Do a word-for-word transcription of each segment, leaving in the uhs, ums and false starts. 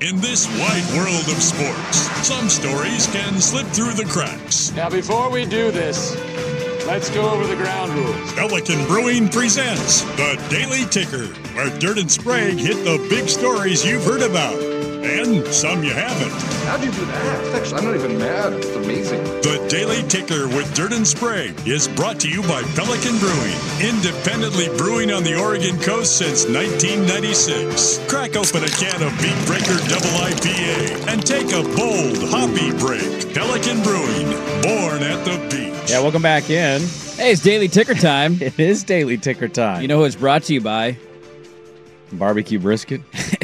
In this wide world of sports, some stories can slip through the cracks. Now, before we do this, let's go over the ground rules. Pelican Brewing presents the Daily Ticker, where Dirt and Sprague hit the big stories you've heard about, and some you haven't. How'd you do that? Actually, I'm not even mad. It's amazing. The Daily Ticker with Dirt and Sprague is brought to you by Pelican Brewing, independently brewing on the Oregon coast since nineteen ninety-six. Crack open a can of Beat Breaker Double I P A and take a bold, hoppy break. Pelican Brewing, born at the beach. Yeah, welcome back in. Hey, it's Daily Ticker time. It is Daily Ticker time. You know who it's brought to you by? Barbecue brisket.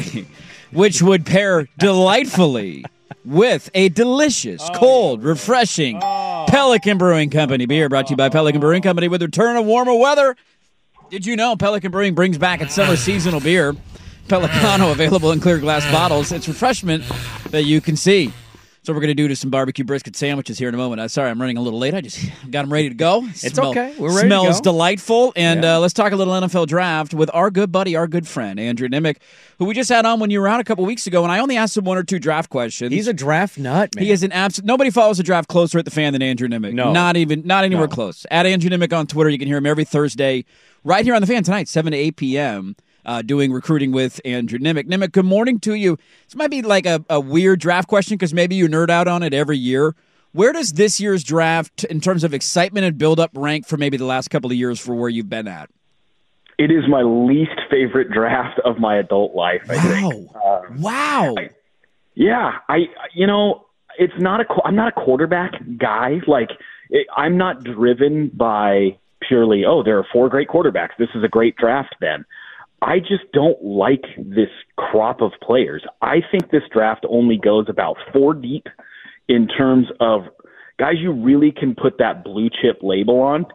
Which would pair delightfully with a delicious, oh, cold, refreshing oh. Pelican Brewing Company beer, brought to you by Pelican Brewing Company. With the return of warmer weather, did you know Pelican Brewing brings back its summer seasonal beer, Pelicano, available in clear glass bottles. It's refreshment that you can see. So we're going to do to some barbecue brisket sandwiches here in a moment. I'm sorry, I'm running a little late. I just got them ready to go. It's Smell, okay. We're ready Smells to go. delightful. And yeah. uh, let's talk a little N F L draft with our good buddy, our good friend, Andrew Nimick, who we just had on when you were out a couple weeks ago, and I only asked him one or two draft questions. He's a draft nut, man. He is an absolute. Nobody follows the draft closer at the fan than Andrew Nimick. No. Not even, not anywhere no. close. At Andrew Nimick on Twitter. You can hear him every Thursday right here on the fan tonight, seven to eight p.m., Uh, doing recruiting with Andrew Nimick. Nimick, good morning to you. This might be like a, a weird draft question because maybe you nerd out on it every year. Where does this year's draft, in terms of excitement and build-up, rank for maybe the last couple of years for where you've been at? It is my least favorite draft of my adult life, I wow. think. Um, wow. I, yeah, I you know, it's not a I'm not a quarterback guy. Like it, I'm not driven by purely, oh, there are four great quarterbacks. This is a great draft then. I just don't like this crop of players. I think this draft only goes about four deep in terms of guys you really can put that blue chip label on.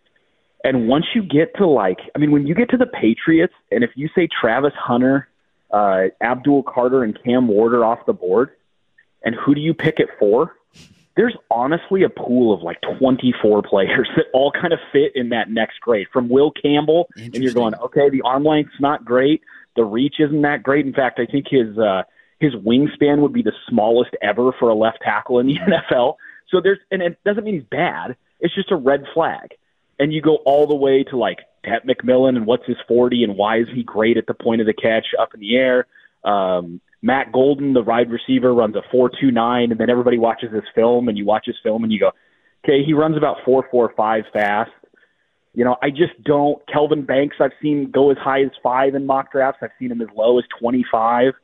And once you get to like, I mean, when you get to the Patriots, and if you say Travis Hunter, uh, Abdul Carter, and Cam Ward are off the board, and who do you pick at four? There's honestly a pool of like twenty-four players that all kind of fit in that next grade. From Will Campbell, and you're going, okay, the arm length's not great. The reach isn't that great. In fact, I think his uh, his wingspan would be the smallest ever for a left tackle in the N F L. So there's, and it doesn't mean he's bad. It's just a red flag. And you go all the way to like Ted McMillan and what's his forty and why is he great at the point of the catch up in the air. Um, Matt Golden, the wide receiver, runs a four two nine, and then everybody watches his film, and you watch his film, and you go, okay, he runs about four four five fast. You know, I just don't. Kelvin Banks, I've seen go as high as five in mock drafts. I've seen him as low as twenty-five.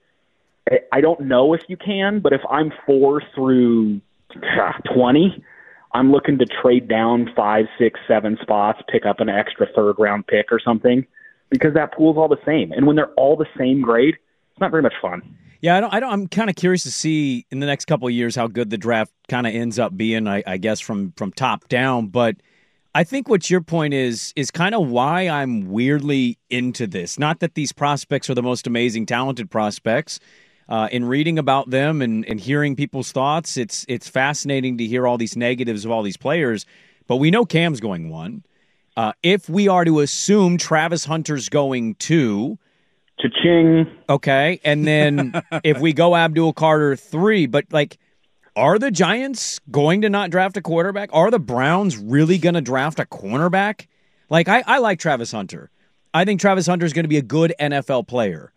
I don't know if you can, but if I'm four through twenty, I'm looking to trade down five, six, seven spots, pick up an extra third-round pick or something, because that pool's all the same. And when they're all the same grade, it's not very much fun. Yeah, I don't. I don't. I'm kind of curious to see in the next couple of years how good the draft kind of ends up being. I, I guess from from top down, but I think what your point is is kind of why I'm weirdly into this. Not that these prospects are the most amazing, talented prospects. Uh, in reading about them and, and hearing people's thoughts, it's it's fascinating to hear all these negatives of all these players. But we know Cam's going one. Uh, if we are to assume Travis Hunter's going two. Cha-ching. Okay, and then if we go Abdul Carter three, but like, are the Giants going to not draft a quarterback? Are the Browns really going to draft a cornerback? Like, I, I like Travis Hunter. I think Travis Hunter is going to be a good N F L player.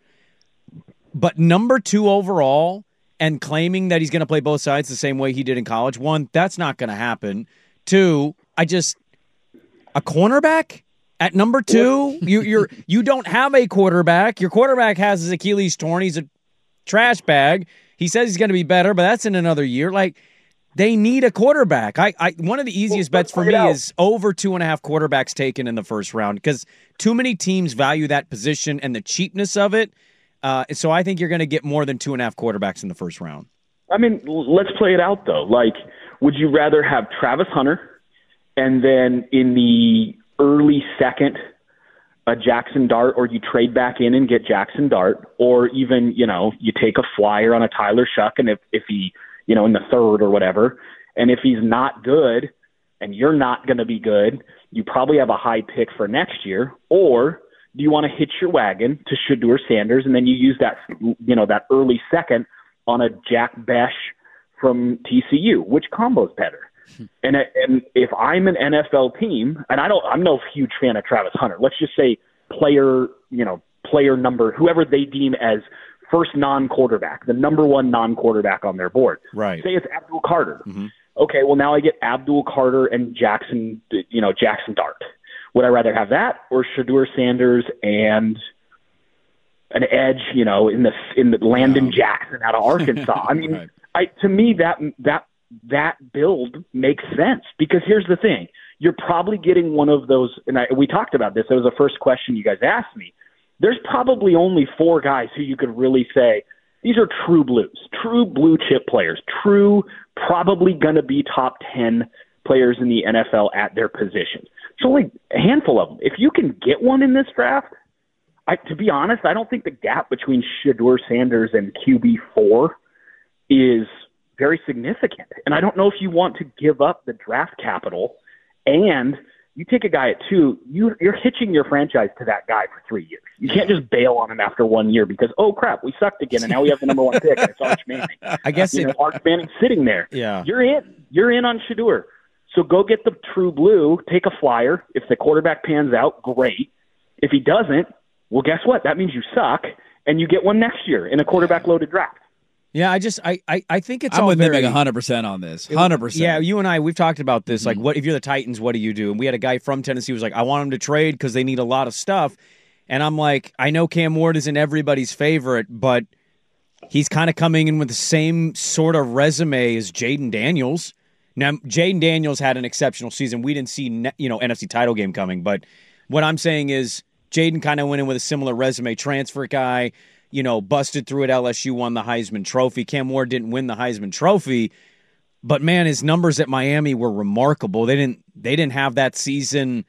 But number two overall and claiming that he's going to play both sides the same way he did in college, one, that's not going to happen. Two, I just, a cornerback? At number two, you you're you don't have a quarterback. Your quarterback has his Achilles torn. He's a trash bag. He says he's going to be better, but that's in another year. Like, they need a quarterback. I, I one of the easiest well, bets for me is over two and a half quarterbacks taken in the first round because too many teams value that position and the cheapness of it. Uh, so I think you're going to get more than two and a half quarterbacks in the first round. I mean, let's play it out though. Like, would you rather have Travis Hunter and then in the early second, a Jackson Dart, or you trade back in and get Jackson Dart, or even, you know, you take a flyer on a Tyler Shuck, and if, if he, you know, in the third or whatever, and if he's not good and you're not going to be good, you probably have a high pick for next year, or do you want to hitch your wagon to Shedeur Sanders, and then you use that, you know, that early second on a Jack Besh from T C U. Which combo's better? and and if I'm an N F L team, and I don't, I'm no huge fan of Travis Hunter. Let's just say player, you know, player number, whoever they deem as first non-quarterback, the number one non-quarterback on their board. Right. Say it's Abdul Carter. Mm-hmm. Okay, well now I get Abdul Carter and Jackson, you know, Jackson Dart. Would I rather have that or Shedeur Sanders and an edge, you know, in the in the Landon No. Jackson out of Arkansas? I mean, Right. I to me that that that build makes sense because here's the thing: you're probably getting one of those. And I, we talked about this. That was the first question you guys asked me. There's probably only four guys who you could really say these are true blues, true blue chip players, true probably going to be top ten players in the N F L at their positions. It's only a handful of them. If you can get one in this draft, I, to be honest, I don't think the gap between Shedeur Sanders and Q B four is very significant. And I don't know if you want to give up the draft capital and you take a guy at two, you, you're hitching your franchise to that guy for three years. You can't just bail on him after one year because, oh, crap, we sucked again, and now we have the number one pick, and it's Arch Manning. I guess you it, know, Arch Manning sitting there. Yeah. You're in. You're in on Shedeur. So go get the true blue, take a flyer. If the quarterback pans out, great. If he doesn't, well, guess what? That means you suck, and you get one next year in a quarterback-loaded draft. yeah, I just I, I, I think it's I'm all with very Mick one hundred percent on this. one hundred percent. Yeah, you and I, we've talked about this. Mm-hmm. Like, what if you're the Titans? What do you do? And we had a guy from Tennessee who was like, I want him to trade because they need a lot of stuff. And I'm like, I know Cam Ward isn't everybody's favorite, but he's kind of coming in with the same sort of resume as Jaden Daniels. Now, Jaden Daniels had an exceptional season. We didn't see, ne- you know, N F C title game coming, but what I'm saying is Jaden kind of went in with a similar resume. Transfer guy, you know, busted through at L S U, won the Heisman Trophy. Cam Ward didn't win the Heisman Trophy, but man, his numbers at Miami were remarkable. They didn't they didn't have that season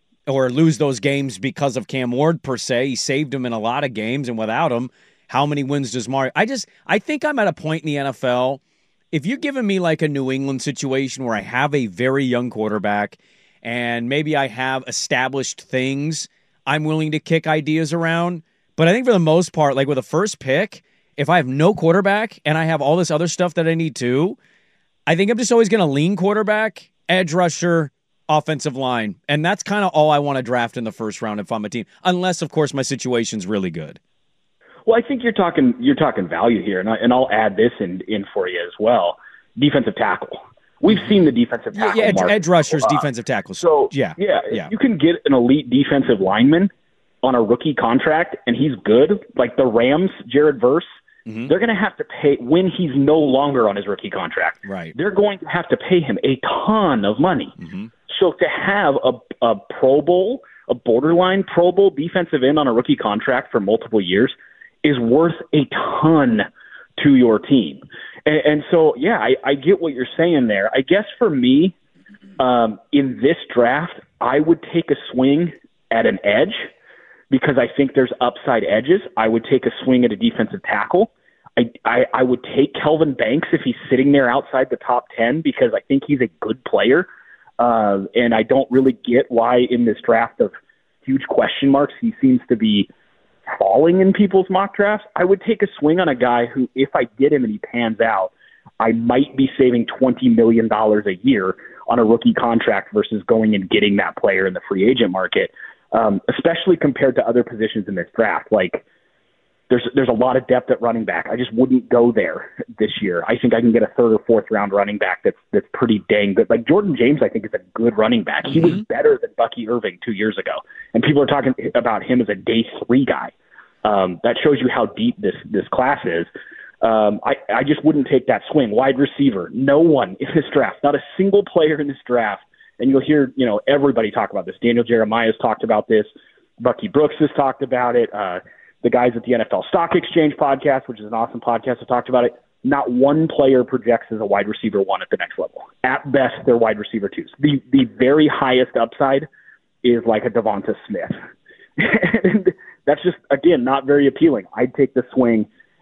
or lose those games because of Cam Ward per se. He saved them in a lot of games, and without him, how many wins does Mario? I just I think I'm at a point in the N F L. If you're giving me like a New England situation where I have a very young quarterback and maybe I have established things, I'm willing to kick ideas around. But I think for the most part, like with a first pick, if I have no quarterback and I have all this other stuff that I need to, I think I'm just always going to lean quarterback, edge rusher, offensive line. And that's kind of all I want to draft in the first round if I'm a team, unless, of course, my situation's really good. Well, I think you're talking you're talking value here, and, I, and I'll add this in, in for you as well. Defensive tackle. We've seen the defensive tackle. Yeah, edge, market edge rushers, go up. defensive tackles. So yeah, yeah, yeah. if you can get an elite defensive lineman on a rookie contract, and he's good, like the Rams, Jared Verse, mm-hmm. they're going to have to pay when he's no longer on his rookie contract. Right. They're going to have to pay him a ton of money. Mm-hmm. So to have a, a Pro Bowl, a borderline Pro Bowl defensive end on a rookie contract for multiple years is worth a ton to your team. And, and so, yeah, I, I get what you're saying there. I guess for me, um, in this draft, I would take a swing at an edge because I think there's upside edges. I would take a swing at a defensive tackle. I, I, I would take Kelvin Banks if he's sitting there outside the top ten because I think he's a good player. Uh, and I don't really get why in this draft of huge question marks he seems to be falling in people's mock drafts. I would take a swing on a guy who, if I get him and he pans out, I might be saving twenty million dollars a year on a rookie contract versus going and getting that player in the free agent market, um, especially compared to other positions in this draft. Like, there's there's a lot of depth at running back. I just wouldn't go there this year. I think I can get a third or fourth round running back that's that's pretty dang good. Like Jordan James, I think is a good running back. He mm-hmm. was better than Bucky Irving two years ago, and people are talking about him as a day three guy. Um, that shows you how deep this this class is. Um, I I just wouldn't take that swing. Wide receiver, no one in this draft, not a single player in this draft. And you'll hear you know everybody talk about this. Daniel Jeremiah's talked about this. Bucky Brooks has talked about it. Uh, The guys at the N F L Stock Exchange podcast, which is an awesome podcast, have talked about it. Not one player projects as a wide receiver one at the next level. At best, they're wide receiver twos. The the very highest upside is like a Devonta Smith. And that's just, again, not very appealing. I'd take the swing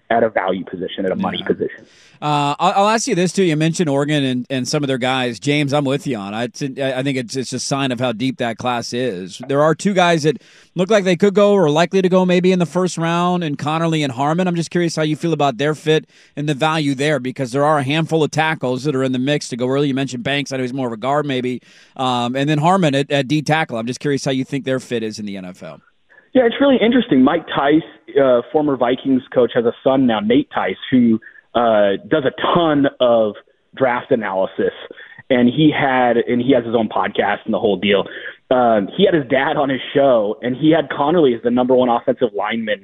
at a value position, at a money Yeah. position. Uh, I'll, I'll ask you this too. You mentioned Oregon and, and some of their guys. James, I'm with you on. I, it's, I think it's it's a sign of how deep that class is. There are two guys that look like they could go or likely to go maybe in the first round, and Connerly and Harmon. I'm just curious how you feel about their fit and the value there, because there are a handful of tackles that are in the mix to go early. You mentioned Banks. I know he's more of a guard maybe, um, and then Harmon at, at D tackle. I'm just curious how you think their fit is in the N F L. Yeah, it's really interesting. Mike Tice, uh, former Vikings coach, has a son now, Nate Tice, who uh, does a ton of draft analysis, and he had, and he has his own podcast and the whole deal. Um, he had his dad on his show, and he had Connerly as the number one offensive lineman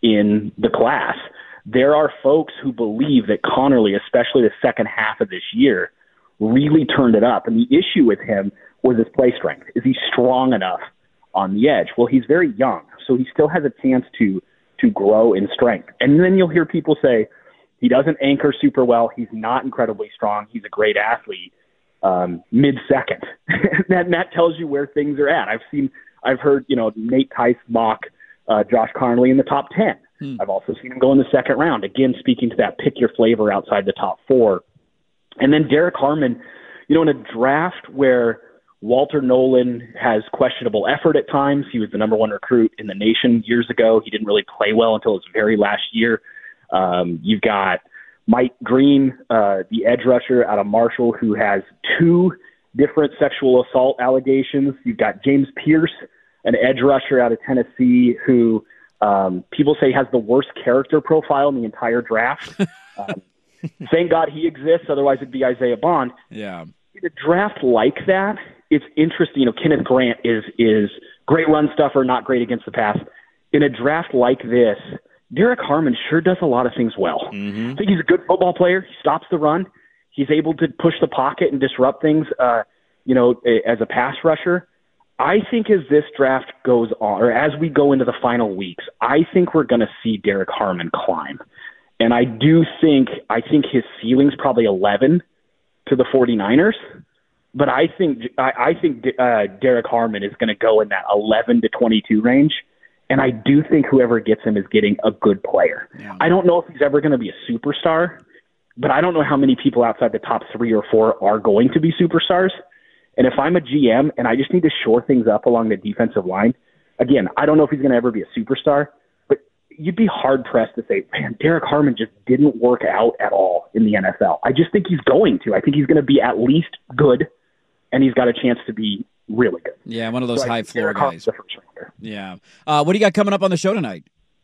in the class. There are folks who believe that Connerly, especially the second half of this year, really turned it up. And the issue with him was his play strength. Is he strong enough on the edge? Well, he's very young, so he still has a chance to to grow in strength. And then you'll hear people say he doesn't anchor super well. He's not incredibly strong. He's a great athlete. Um, mid-second. that, that tells you where things are at. I've seen, I've heard, you know, Nate Tice mock uh, Josh Connerly in the top ten. Hmm. I've also seen him go in the second round. Again, speaking to that pick your flavor outside the top four. And then Derek Harmon, you know, in a draft where Walter Nolan has questionable effort at times. He was the number one recruit in the nation years ago. He didn't really play well until his very last year. Um, you've got Mike Green, uh, the edge rusher out of Marshall, who has two different sexual assault allegations. You've got James Pierce, an edge rusher out of Tennessee, who um, people say has the worst character profile in the entire draft. um, thank God he exists. Otherwise, it'd be Isaiah Bond. Yeah. In a draft like that, it's interesting. You know, Kenneth Grant is is great run stuffer, not great against the pass. In a draft like this, Derek Harmon sure does a lot of things well. Mm-hmm. I think he's a good football player. He stops the run. He's able to push the pocket and disrupt things, uh, you know, as a pass rusher. I think as this draft goes on, or as we go into the final weeks, I think we're going to see Derek Harmon climb. And I do think, I think his ceiling's probably eleven to the 49ers. But I think I, I think uh, Derek Harmon is going to go in that eleven to twenty-two range, and I do think whoever gets him is getting a good player. Yeah. I don't know if he's ever going to be a superstar, but I don't know how many people outside the top three or four are going to be superstars. And if I'm a G M and I just need to shore things up along the defensive line, again, I don't know if he's going to ever be a superstar, but you'd be hard-pressed to say, man, Derek Harmon just didn't work out at all in the N F L. I just think he's going to. I think he's going to be at least good, and he's got a chance to be really good. Yeah, one of those so high-floor guys. The first rounder. Yeah. Uh, what do you got coming up on the show tonight?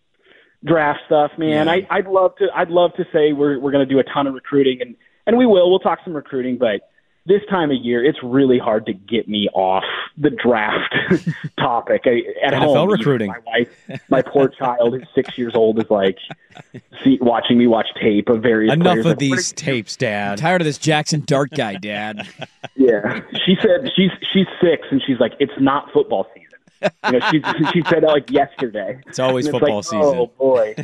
Draft stuff, man. Yeah. I, I'd love to. I'd love to say we're we're going to do a ton of recruiting, and and we will. We'll talk some recruiting, but this time of year, it's really hard to get me off the draft topic. I, at N F L home, recruiting. My wife, my poor child, who's six years old, is like see, watching me watch tape of various. Enough players. of Like, these tapes, Dad. I'm tired of this Jackson Dart guy, Dad. Yeah, she said she's she's six, and she's like, it's not football season. You know, she she said that like yesterday. It's always And it's football like, season. Oh boy.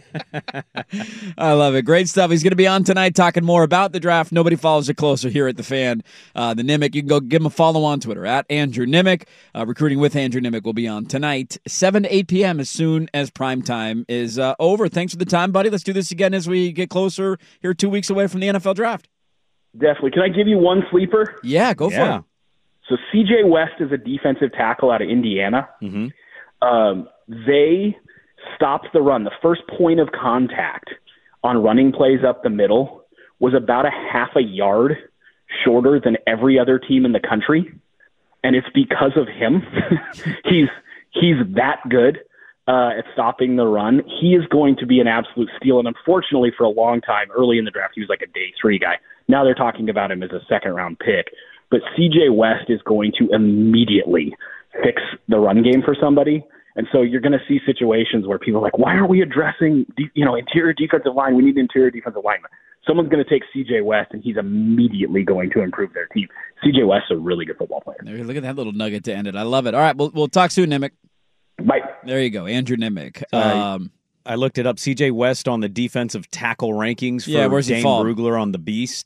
I love it. Great stuff. He's going to be on tonight talking more about the draft. Nobody follows it closer here at The Fan. Uh, the Nimick, you can go give him a follow on Twitter, at Andrew Nimick. Uh, recruiting with Andrew Nimick will be on tonight, seven to eight p.m. as soon as prime time is uh, over. Thanks for the time, buddy. Let's do this again as we get closer here two weeks away from the N F L draft. Definitely. Can I give you one sleeper? Yeah, go Yeah. for it. So C J West is a defensive tackle out of Indiana. Mm-hmm. Um, they stopped the run. The first point of contact on running plays up the middle was about a half a yard shorter than every other team in the country. And it's because of him. he's he's that good uh, at stopping the run. He is going to be an absolute steal. And unfortunately, for a long time, early in the draft, he was like a day three guy. Now they're talking about him as a second-round pick. But C J West is going to immediately fix the run game for somebody. And so you're going to see situations where people are like, why are we addressing, de- you know, interior defensive line? We need interior defensive lineman. Someone's going to take C J West, and he's immediately going to improve their team. C J West is a really good football player. There, look at that little nugget to end it. I love it. All right, we'll, we'll talk soon, Nimick. Bye. There you go, Andrew Nimick. Uh, Um, I looked it up. C J West on the defensive tackle rankings for Yeah, where's he Dane fall? Brugler on the Beast.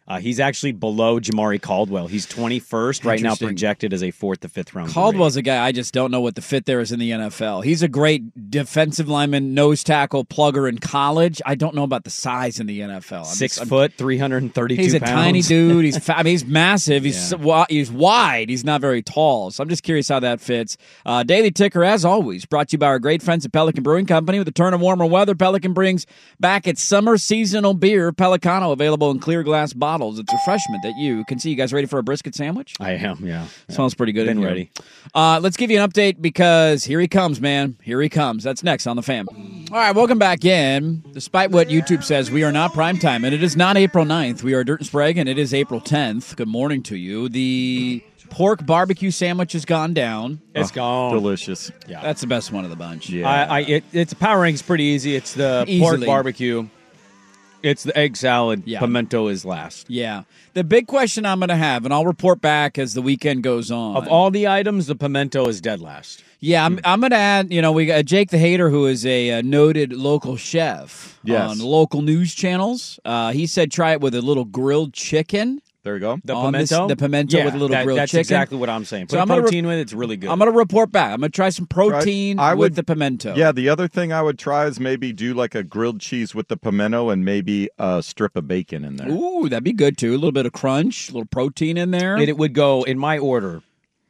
Uh, he's actually below Jamari Caldwell. He's twenty-first right now, Interesting. projected as a fourth to fifth round. Caldwell's a guy I just don't know what the fit there is in the N F L. He's a great defensive lineman, nose tackle, plugger in college. I don't know about the size in the N F L. I'm Six just- I'm- foot, three hundred thirty-two He's a pounds. tiny dude. He's fa- I mean, he's massive. He's Yeah. so wi- he's wide. He's not very tall. So I'm just curious how that fits. Uh, Daily Ticker, as always, brought to you by our great friends at Pelican Brewing Company. With the turn of warmer weather, Pelican brings back its summer seasonal beer, Pelicano, available in clear glass bottles. It's refreshment that you can see. You guys ready for a brisket sandwich? I am, yeah. Smells pretty good. Been in here. ready. Uh, let's give you an update because here he comes, man. Here he comes. That's next on the Fam. All right, welcome back in. Despite what YouTube says, we are not prime time, and it is not April ninth. We are Dirt and Sprague, and it is April tenth. Good morning to you. The pork barbecue sandwich has gone down. It's gone. Delicious. Yeah. That's the best one of the bunch. Yeah. I, I it, it's power ranking's pretty easy. It's the pork Easily. barbecue. It's the egg salad. Yeah. Pimento is last. Yeah. The big question I'm going to have, and I'll report back as the weekend goes on. Of all the items, the pimento is dead last. Yeah, I'm, I'm going to add, you know, we got Jake the Hater, who is a, uh noted local chef Yes. on local news channels. Uh, he said try it with a little grilled chicken. There you go. The On this- pimento? the pimento Yeah, with a little that- grilled that's chicken. exactly what I'm saying. Put So I'm gonna re- protein with it. It's really good. I'm going to report back. I'm going to try some protein I with would- the pimento. Yeah, the other thing I would try is maybe do like a grilled cheese with the pimento and maybe a strip of bacon in there. Ooh, that'd be good, too. A little bit of crunch, a little protein in there. it, it would go in my order: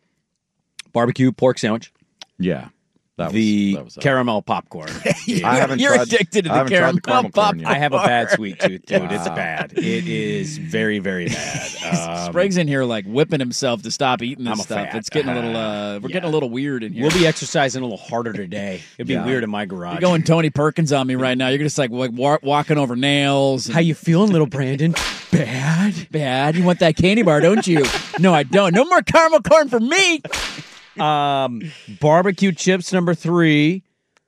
barbecue pork sandwich, Yeah. That was, the that was it. caramel popcorn. I haven't You're tried- addicted to I the haven't tried caramel, the caramel pop. corn yet. I have a bad sweet tooth, dude. It's bad. It is very, very bad. Um, Sprague's in here like whipping himself to stop eating this I'm a stuff. fat. It's getting a little, uh, we're Yeah. getting a little weird in here. we'll be exercising a little harder today. It'd be Yeah. weird in my garage. You're going Tony Perkins on me right now. You're just like, like wa- walking over nails. And How you feeling, little Brandon? Bad. bad. You want that candy bar, don't you? No, I don't. No more caramel corn for me. Um, barbecue chips number three.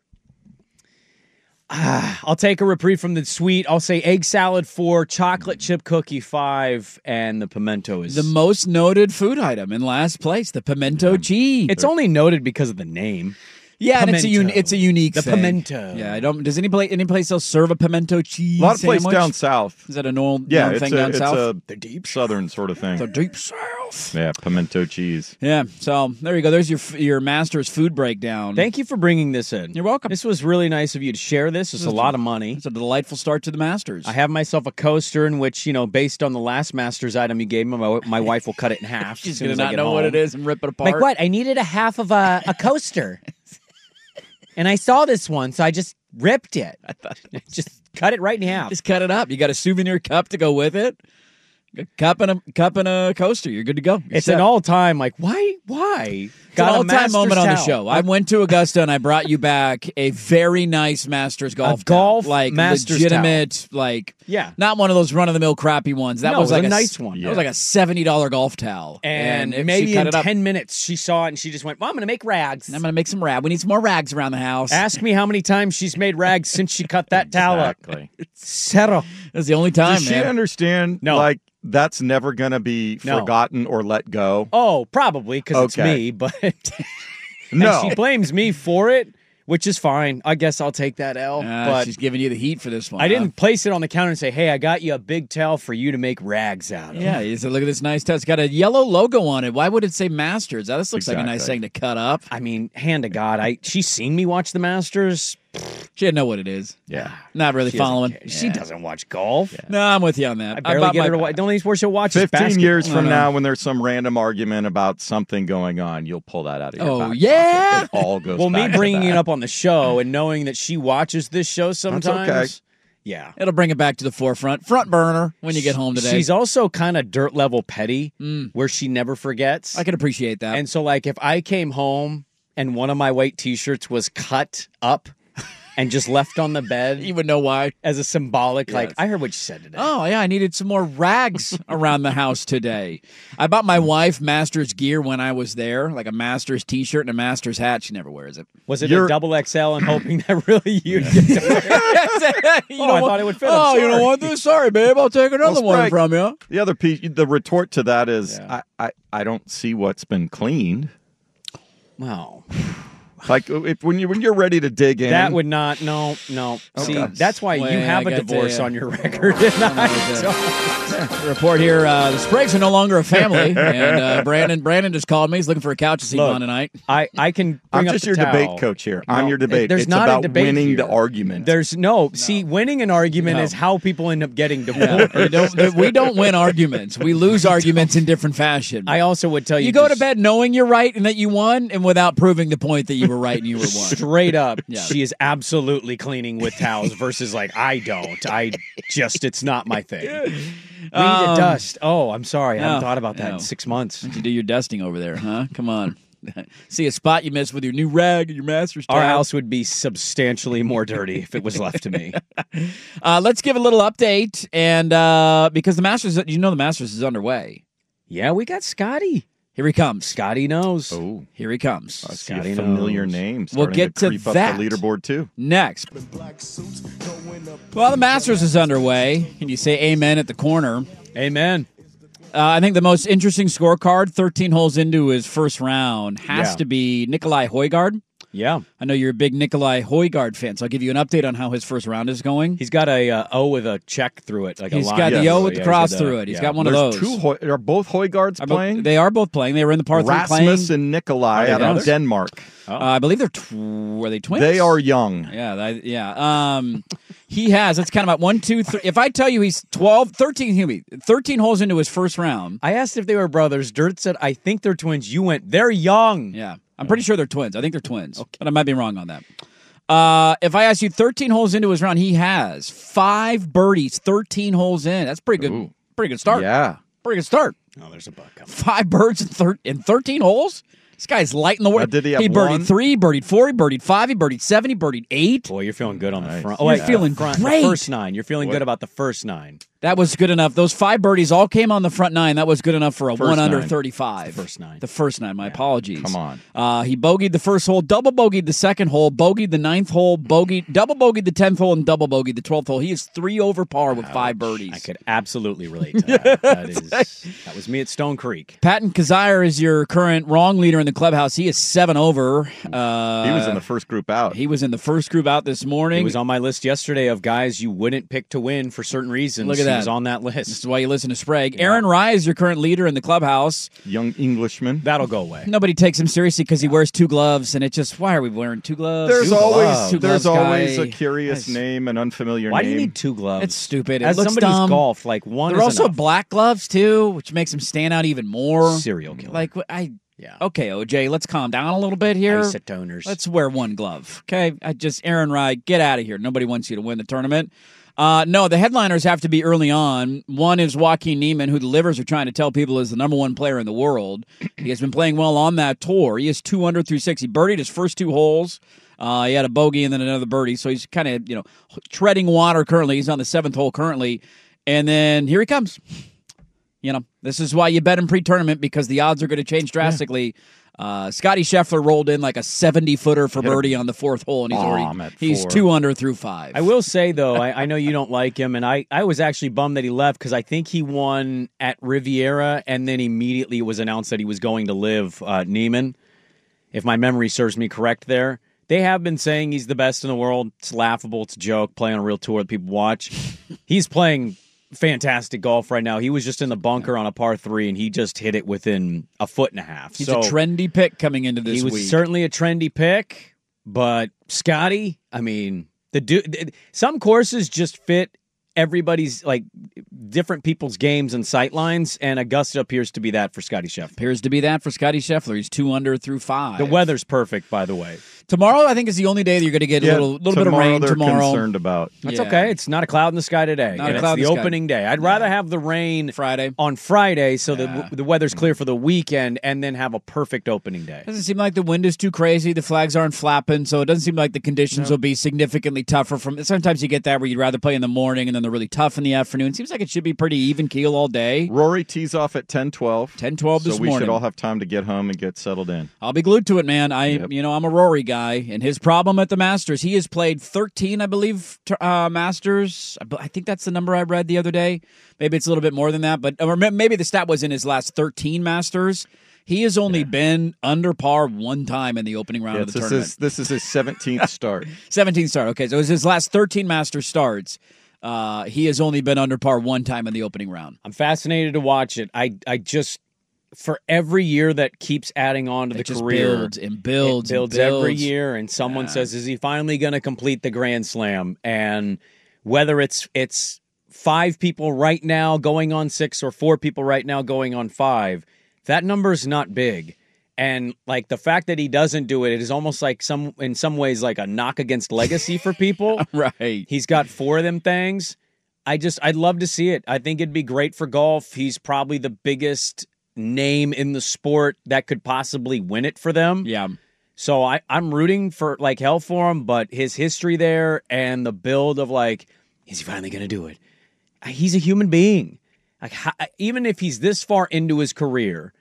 Ah, I'll take a reprieve from the sweet. I'll say egg salad four, chocolate chip cookie five, and the pimento is The most noted food item in last place, the pimento cheese. It's only noted because of the name. yeah, and it's a un- pimento. it's a unique The thing. pimento. Yeah, I don't. Does any place any place else serve a pimento cheese? A lot of places sandwich? down south. Is that a normal, Yeah, known it's, thing a, down it's south? a The deep southern sort of thing. the deep south. Yeah, pimento cheese. Yeah. So there you go. There's your f- your master's food breakdown. Thank you for bringing this in. You're welcome. This was really nice of you to share this. It's a lot of money. It's a delightful start to the Masters. I have myself a coaster in which, you know, based on the last Masters item you gave me, my, my wife will cut it in half. She's as soon gonna as I not get know what home. it is and rip it apart. Like, what? I needed a half of a, a coaster. And I saw this one, so I just ripped it. I thought just cut it right in half. Just cut it up. You got a souvenir cup to go with it. A cup and a cup and a coaster. You're good to go. You're It's set. an all-time, like, why? Why? It's an Got a all-time Masters moment on the towel. show. I went to Augusta and I brought you back a very nice Masters golf A golf towel. Like Masters legitimate, like Yeah. not one of those run-of-the-mill crappy ones. That No, was it was like a s- nice one. That was like a seventy dollar golf towel, And, it- maybe she cut in it up. ten minutes, she saw it and she just went, well, I'm going to make rags. I'm gonna make some rag. We need some more rags around the house. Ask me how many times she's made rags since she cut that towel up. Exactly. Settle. That's the only time, Does she man. understand? No. Like that's never going to be No. forgotten or let go. Oh, probably because it's Okay. me, but No. and she blames me for it, which is fine. I guess I'll take that L. Uh, but she's giving you the heat for this one. I huh? didn't place it on the counter and say, "Hey, I got you a big towel for you to make rags out of." Yeah, you said, look at this nice towel. It's got a yellow logo on it. Why would it say Masters? Now, this looks like a nice Exactly. thing to cut up. I mean, hand to God, I she's seen me watch the Masters. She didn't know what it is. Yeah. Not really She doesn't following. care. She doesn't watch golf. No, I'm with you on that. I barely bought get my- her to watch. The only sport she'll watch is Fifteen basketball. years from no. now, when there's some random argument about something going on, you'll pull that out of your Oh, back pocket. yeah? It all goes. Well, me back to bringing that. it up on the show and knowing that she watches this show sometimes. okay. Yeah. It'll bring it back to the forefront. Front burner when you get home today. She's also kind of dirt level petty, Mm. where she never forgets. I can appreciate that. And so, like, if I came home and one of my white T-shirts was cut up and just left on the bed you would know why. as a symbolic, like, Yes. I heard what you said today. Oh, yeah, I needed some more rags around the house today. I bought my wife Masters gear when I was there, like a Masters T-shirt and a Masters hat. She never wears it. Was it You're- a double X L and hoping that really you'd get to wear it? you Oh, know I what? thought it would fit. I'm Oh, you sorry. don't want this? Sorry, babe. I'll take another Well, one Sprague- from you. The other piece, the retort to that is, Yeah. I, I, I don't see what's been cleaned. Wow. Like if when you when you're ready to dig in, That would not. No, no. See, Okay. that's why Well, you have I a got to, divorce uh, on your record. And I don't. Report here: uh, the Spragues are no longer a family, and uh, Brandon Brandon just called me. He's looking for a couch to sleep Look, on tonight. I, I can. I'm Bring up just the your towel. debate coach here. I'm No, your debate. There's it's not about a debate winning here. the argument. There's no. See, winning an argument No. is how people end up getting Yeah, divorced. we, don't, we don't win arguments. We lose arguments in different fashion. I also would tell you. you go to just bed knowing you're right and that you won, and without proving the point that you were right and you were won. Straight up, Yeah. she is absolutely cleaning with towels versus like I don't. I just it's not my thing. We need Um, to dust. Oh, I'm sorry. I no, haven't thought about that no. in six months. You do your dusting over there, huh? Come on. See a spot you missed with your new rag and your master's Our towel. house would be substantially more dirty if it was left to me. Uh, let's give a little update, and uh, because the Masters, you know, the Masters is underway. Yeah, we got Scotty. Here he comes. Scotty knows. oh, Here he comes. I see Scotty a familiar knows. name. We'll starting get to creep that. up the leaderboard too. Next. Well, the Masters is underway. Can you say amen at the corner? Amen. Uh, I think the most interesting scorecard, thirteen holes into his first round, has Yeah. to be Nikolai Højgaard. Yeah. I know you're a big Nikolai Højgaard fan, so I'll give you an update on how his first round is going. He's got a uh, O with a check through it. Like He's a line got the Yes. O with the Yeah, cross he's got through the- it. He's yeah. got one There's of those. two. Ho- are both Højgaards I be- playing? They are both playing. They were in the par three Rasmus playing. and Nikolai Are they out of brothers? Denmark. Uh, I believe they're tw- were they twins? They are young. Yeah, that, yeah. Um, he has. That's kind of about one, two, three. If I tell you he's twelve, thirteen, he'll be thirteen holes into his first round. I asked if they were brothers. Dirt said, I think they're twins. You went, they're young. Yeah, I'm pretty sure they're twins. I think they're twins, but I might be wrong on that. Uh, if I ask you thirteen holes into his round, he has five birdies, thirteen holes in. That's pretty good. Ooh. Pretty good start. Yeah. Pretty good start. Oh, there's a buck coming. Five birds in, thir- in thirteen holes. This guy's lighting the way. Now, did he have birdied one? three, birdied four, he birdied five, he birdied seven, he birdied eight. Boy, you're feeling good on the Nice. front. You're wait, feeling front, great. The first nine. You're feeling What? good about the first nine. That was good enough. Those five birdies all came on the front nine. That was good enough for a First one under nine. thirty-five. The first nine. The first nine. My apologies. Come on. Uh, he bogeyed the first hole, double bogeyed the second hole, bogeyed the ninth hole, bogeyed, double bogeyed the tenth hole, and double bogeyed the twelfth hole. He is three over par with five birdies. I could absolutely relate to that. that, is, that was me at Stone Creek. Patton Kazire is your current wrong leader in the clubhouse. He is seven over. Uh, He was in the first group out. He was in the first group out this morning. He was on my list yesterday of guys you wouldn't pick to win for certain reasons. Look at He that. was on that list. This is why you listen to Sprague. Aaron Rye is your current leader in the clubhouse. Young Englishman. That'll go away. Nobody takes him seriously because he wears two gloves, and it just why are we wearing two gloves? There's Two always gloves. Two there's gloves always guy. a curious That's- name, an unfamiliar Why name. do you need two gloves? It's stupid. It As looks somebody who's dumb. golf, like one They're is also enough. black gloves too, which makes him stand out even more. Serial killer. Like I, yeah. okay, O J, let's calm down a little bit here. Isotoners. Let's wear one glove, okay? I just Aaron Rye, get out of here. Nobody wants you to win the tournament. Uh, no, the headliners have to be early on. One is Joaquin Neiman, who the Livers are trying to tell people is the number one player in the world. He has been playing well on that tour. He is two under through six. He birdied his first two holes. Uh, he had a bogey and then another birdie, so he's kind of you know treading water currently. He's on the seventh hole currently, and then here he comes. You know, this is why you bet him pre-tournament because the odds are going to change drastically. Uh, Scotty Scheffler rolled in like a seventy-footer for birdie on the fourth hole, and he's Bomb already at he's four. two under through five. I will say, though, I, I know you don't like him, and I, I was actually bummed that he left because I think he won at Riviera, and then immediately it was announced that he was going to live uh, Neiman, if my memory serves me correct there. They have been saying he's the best in the world. It's laughable. It's a joke, playing on a real tour that people watch. He's playing fantastic golf right now. He was just in the bunker on a par three, and he just hit it within a foot and a half. He's so a trendy pick coming into this he was week. certainly a trendy pick, but Scotty, I mean, the dude. Some courses just fit everybody's like different people's games and sight lines, and Augusta appears to be that for Scotty Scheffler. Appears to be that for Scotty Scheffler. He's two under through five. The weather's perfect, by the way. Tomorrow, I think, is the only day that you're going to get Yeah, a little, little bit of tomorrow rain they're tomorrow. concerned about. That's Yeah. okay. It's not a cloud in the sky today. Not a and it's cloud in the the sky. opening day. I'd rather have the rain Friday. on Friday so Yeah. that the weather's clear for the weekend and then have a perfect opening day. Doesn't seem like the wind is too crazy. The flags aren't flapping, so it doesn't seem like the conditions will be significantly tougher. From sometimes you get that where you'd rather play in the morning and then they're really tough in the afternoon. Seems like it should be pretty even keel all day. Rory tees off at ten twelve. ten twelve So this we morning. should all have time to get home and get settled in. I'll be glued to it, man. I, Yep. you know, I'm a Rory guy, and his problem at the Masters, he has played thirteen, I believe, t- uh, Masters. I b- I think that's the number I read the other day. Maybe it's a little bit more than that, but or ma- maybe the stat was in his last thirteen Masters. He has only yeah. been under par one time in the opening round yeah, of the this tournament. Is, this is his seventeenth start. seventeenth start. Okay, so it was his last thirteen Masters starts. Uh, he has only been under par one time in the opening round. I'm fascinated to watch it. I I just for every year that keeps adding on to it the just career, builds and builds, it builds, and builds every year, and someone yeah. says, "Is he finally going to complete the Grand Slam?" And whether it's it's five people right now going on six or four people right now going on five, that number is not big. And like the fact that he doesn't do it, it is almost like some in some ways like a knock against legacy for people. Right. He's got four of them things. I just I'd love to see it. I think it'd be great for golf. He's probably the biggest name in the sport that could possibly win it for them. Yeah. So I, I'm rooting for like hell for him, but his history there and the build of like, is he finally going to do it? He's a human being. Like how, even if he's this far into his career,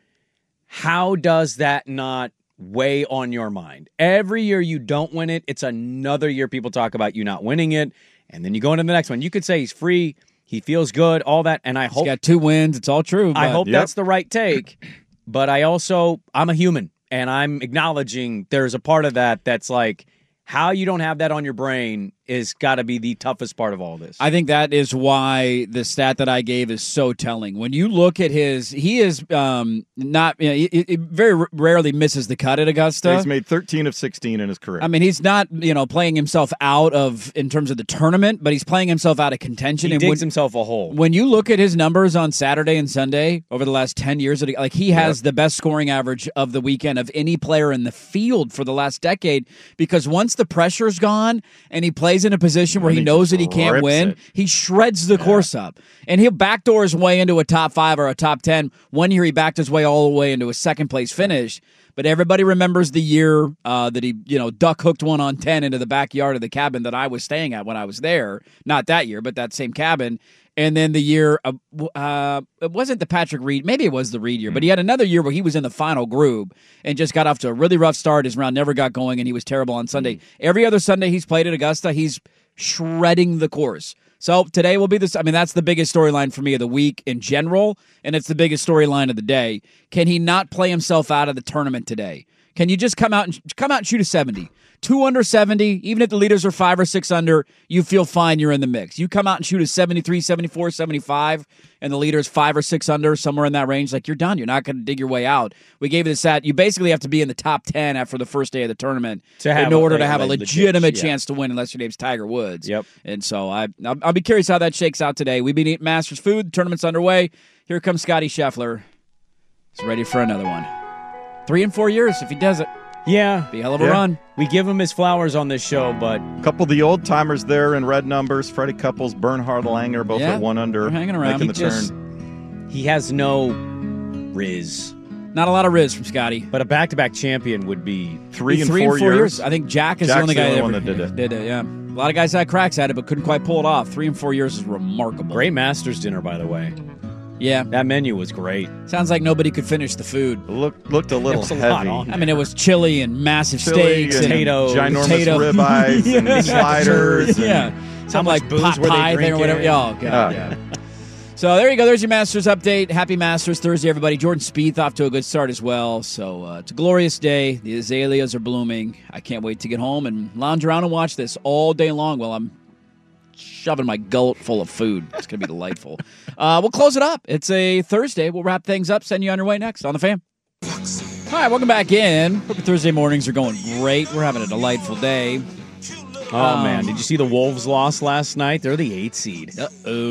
how does that not weigh on your mind? Every year you don't win it, it's another year people talk about you not winning it, and then you go into the next one. You could say he's free, he feels good, all that, and I he's hope got two wins. It's all true. I but, hope yep. that's the right take, but I also I'm a human, and I'm acknowledging there's a part of that that's like how you don't have that on your brain is got to be the toughest part of all this. I think that is why the stat that I gave is so telling. When you look at his, he is um, not, you know, he, he very rarely misses the cut at Augusta. He's made thirteen of sixteen in his career. I mean, he's not, you know, playing himself out of, in terms of the tournament, but he's playing himself out of contention. He and digs when, himself a hole. When you look at his numbers on Saturday and Sunday over the last ten years, like he has yep. the best scoring average of the weekend of any player in the field for the last decade, because once the pressure's gone and he plays in a position where he knows that he can't win, it. he shreds the yeah. course up. And he'll backdoor his way into a top five or a top ten. One year he backed his way all the way into a second place finish. But everybody remembers the year uh, that he, you know, duck hooked one on ten into the backyard of the cabin that I was staying at when I was there. Not that year, but that same cabin. And then the year, uh, uh, it wasn't the Patrick Reed, maybe it was the Reed year, but he had another year where he was in the final group and just got off to a really rough start. His round never got going, and he was terrible on Sunday. Mm. Every other Sunday he's played at Augusta, he's shredding the course. So today will be this. I mean, that's the biggest storyline for me of the week in general, and it's the biggest storyline of the day. Can he not play himself out of the tournament today? Can you just come out and come out and shoot a seventy? Two under seventy, even if the leaders are five or six under, you feel fine, you're in the mix. You come out and shoot a seventy-three, seventy-four, seventy-five, and the leader's five or six under, somewhere in that range, like you're done. You're not going to dig your way out. We gave you the stat. You basically have to be in the top ten after the first day of the tournament to have in order a, to have a, a legitimate legit, chance yeah. to win, unless your name's Tiger Woods. Yep. And so I, I'll, I'll be curious how that shakes out today. We've been eating Masters food. The tournament's underway. Here comes Scotty Scheffler. He's ready for another one. Three and four years if he does it. Yeah. Be a hell of a yeah. run. We give him his flowers on this show, but... A couple of the old-timers there in red numbers. Freddie Couples, Bernhard Langer, both yeah, at one under. They're hanging around. Making He the just, turn. He has no riz. Not a lot of riz from Scotty. But a back-to-back champion would be... Three, and, three four and four years. years. I think Jack is Jack's the only guy the that, only ever one that did it. Did it, yeah. A lot of guys had cracks at it, but couldn't quite pull it off. Three and four years is remarkable. Great Masters dinner, by the way. Yeah. That menu was great. Sounds like nobody could finish the food. Look, looked a little was a heavy. lot on I mean, it was chili and massive Chili steaks and and potatoes, ginormous potato. ribeyes Yeah. and sliders. Yeah. And Some much like booze pot were they pie there or whatever. drinking? Oh, God. Oh. Yeah. So there you go. There's your Masters update. Happy Masters Thursday, everybody. Jordan Spieth off to a good start as well. So uh, it's a glorious day. The azaleas are blooming. I can't wait to get home and lounge around and watch this all day long while I'm shoving my gullet full of food. It's going to be delightful. Uh, we'll close it up. It's a Thursday. We'll wrap things up. Send you on your way next on The Fan. All right, welcome back in. Hope your Thursday mornings are going great. We're having a delightful day. Oh, Um, man. Did you see the Wolves lost last night? They're the eight seed.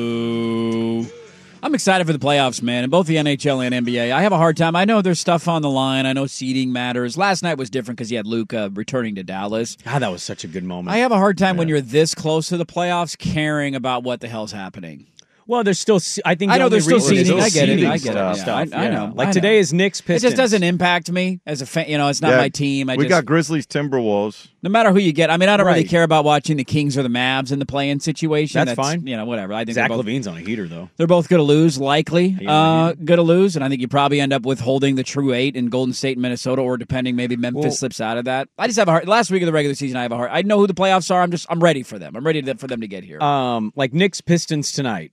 Uh-oh. I'm excited for the playoffs, man, in both the N H L and N B A. I have a hard time. I know there's stuff on the line. I know seeding matters. Last night was different because you had Luka returning to Dallas. Ah, that was such a good moment. I have a hard time yeah. when you're this close to the playoffs caring about what the hell's happening. Well, there's still. I think. I The know only there's still reason is seeding. those I get it. seeding I get it. stuff. Yeah, I, I Yeah. know. Like I today know. is Knicks It Pistons. just doesn't impact me as a fan. You know, it's not Yeah. my team. I we just, got Grizzlies, Timberwolves. no matter who you get. I mean, I don't really Right. care about watching the Kings or the Mavs in the play-in situation. That's fine. You know, whatever. I think Zach they're both, Levine's on a heater, though. they're both going to lose, likely. Yeah, Uh, yeah. going to lose, and I think you probably end up with holding the true eight in Golden State and Minnesota, or depending, maybe Memphis Well- slips out of that. I just have a hard. Last week of the regular season, I have a hard. I know who the playoffs are. I'm just. I'm ready for them. I'm ready to, for them to get here. Um, like Knicks Pistons tonight.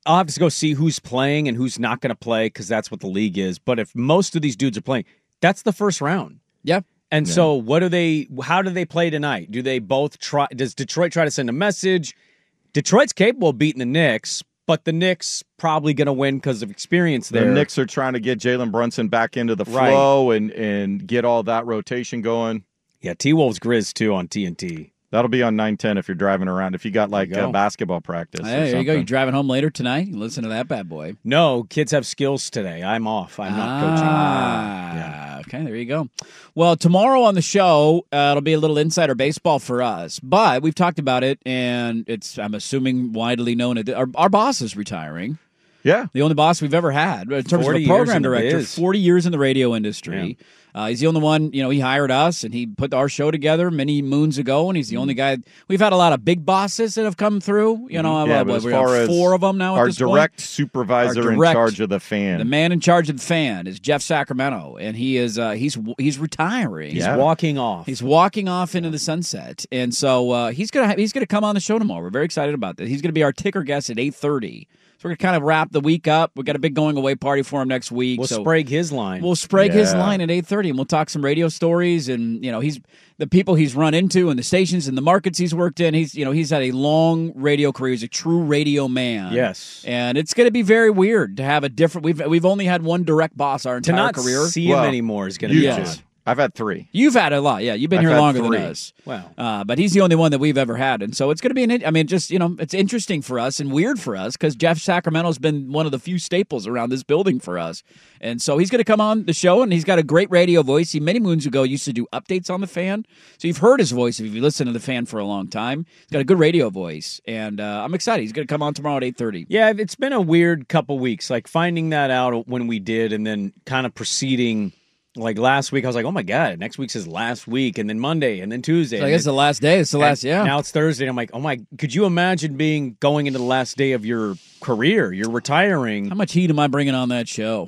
I'll have to go see who's playing and who's not going to play because that's what the league is. But if most of these dudes are playing, that's the first round. Yep. And Yeah. so what do they, how do they play tonight? Do they both try, does Detroit try to send a message? Detroit's capable of beating the Knicks, but the Knicks probably going to win because of experience there. The Knicks are trying to get Jalen Brunson back into the Right. flow and, and get all that rotation going. Yeah, T-Wolves Grizz too on T N T. That'll be on nine ten if you're driving around. If you got like There you uh, go. basketball practice. or Hey, there you go. something. You're driving home later tonight. You listen to that bad boy. No, kids have skills today. I'm off. I'm not coaching. Ah, Yeah. okay, there you go. Well, tomorrow on the show, uh, it'll be a little insider baseball for us. But we've talked about it, and it's, I'm assuming, widely known. Our, our boss is retiring. Yeah. The only boss we've ever had in terms of forty a years program in the director. biz. forty years in the radio industry. Uh, he's the only one, you know, he hired us and he put our show together many moons ago, and he's the only guy. We've had a lot of big bosses that have come through. You know, Yeah, uh, but what, as we far have as four of them now at Our this direct point. supervisor Our in direct- charge of the fan. The man in charge of the fan is Jeff Sacramento, and he is uh, he's he's retiring. He's Yeah. walking off. He's walking off into the sunset, and so uh, he's gonna ha- he's gonna come on the show tomorrow. We're very excited about that. He's gonna be our ticker guest at eight thirty. So we're gonna kind of wrap the week up. We got a big going away party for him next week. We'll so sprague his line. We'll sprague his Yeah. line at eight thirty, and we'll talk some radio stories, and you know he's the people he's run into, and the stations and the markets he's worked in. He's you know he's had a long radio career. He's a true radio man. Yes. and it's going to be very weird to have a different. We've we've only had one direct boss our to entire not career. see him Well, anymore is going to You be Yeah. did. odd. I've had three. You've had a lot, yeah. You've been I've here had longer three. than us. Wow. Uh, but he's the only one that we've ever had, and so it's going to be an. I mean, just you know, it's interesting for us and weird for us because Jeff Sacramento's been one of the few staples around this building for us, and so he's going to come on the show, and he's got a great radio voice. He many moons ago used to do updates on the Fan, so you've heard his voice if you listen to the Fan for a long time. He's got a good radio voice, and uh, I'm excited. He's going to come on tomorrow at eight thirty. Yeah, it's been a weird couple weeks. Like finding that out when we did, and then kind of proceeding. Like last week, I was like, "Oh my god!" Next week's his last week, and then Monday, and then Tuesday. So I and guess then- the last day. It's the and last. Yeah. Now it's Thursday. And I'm like, "Oh my!" Could you imagine being going into the last day of your career? You're retiring. How much heat am I bringing on that show?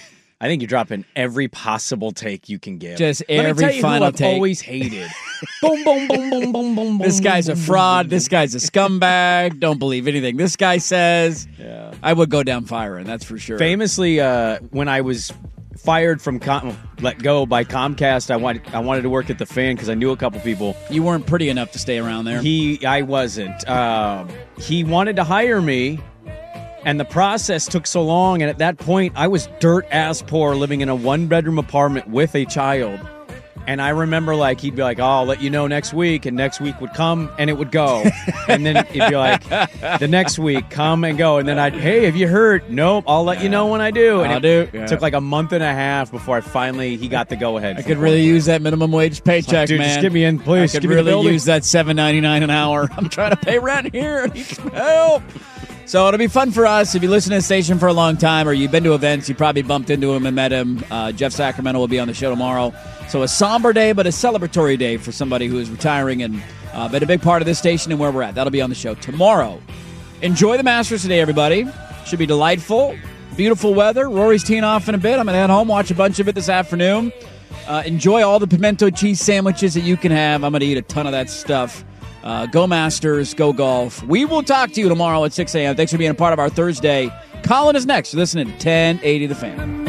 I think you're dropping every possible take you can give. Just Let every me tell you final who I've take. always hated. boom, boom, boom, boom, boom, boom. This boom, guy's a boom, boom, fraud. boom, This guy's a scumbag. Don't believe anything this guy says. Yeah. I would go down firing, that's for sure. Famously, uh, when I was fired from Com- let go by Comcast, I wanted I wanted to work at the Fan because I knew a couple people. You weren't pretty enough to stay around there. He, I wasn't. Um, he wanted to hire me, and the process took so long. And at that point, I was dirt ass poor, living in a one bedroom apartment with a child. And I remember, like, he'd be like, "Oh, I'll let you know next week," and next week would come, and it would go, and then he'd be like, "The next week, come and go," and then I'd, "Hey, have you heard?" "Nope, I'll let you know when I do." And I'll it do. Yeah. took like a month and a half before I finally he got the go ahead. I could really use that minimum wage paycheck, Dude, man. just get me in, please. I could Give me the really building. use that seven ninety-nine an hour. I'm trying to pay rent here. I need some help. So it'll be fun for us. If you listen to the station for a long time or you've been to events, you probably bumped into him and met him. Uh, Jeff Sacramento will be on the show tomorrow. So a somber day, but a celebratory day for somebody who is retiring and uh, been a big part of this station and where we're at. That'll be on the show tomorrow. Enjoy the Masters today, everybody. Should be delightful. Beautiful weather. Rory's teeing off in a bit. I'm going to head home, watch a bunch of it this afternoon. Uh, enjoy all the pimento cheese sandwiches that you can have. I'm going to eat a ton of that stuff. Uh, go Masters, go golf. We will talk to you tomorrow at six a.m. Thanks for being a part of our Thursday. Colin is next. You're listening to ten eighty The Fan.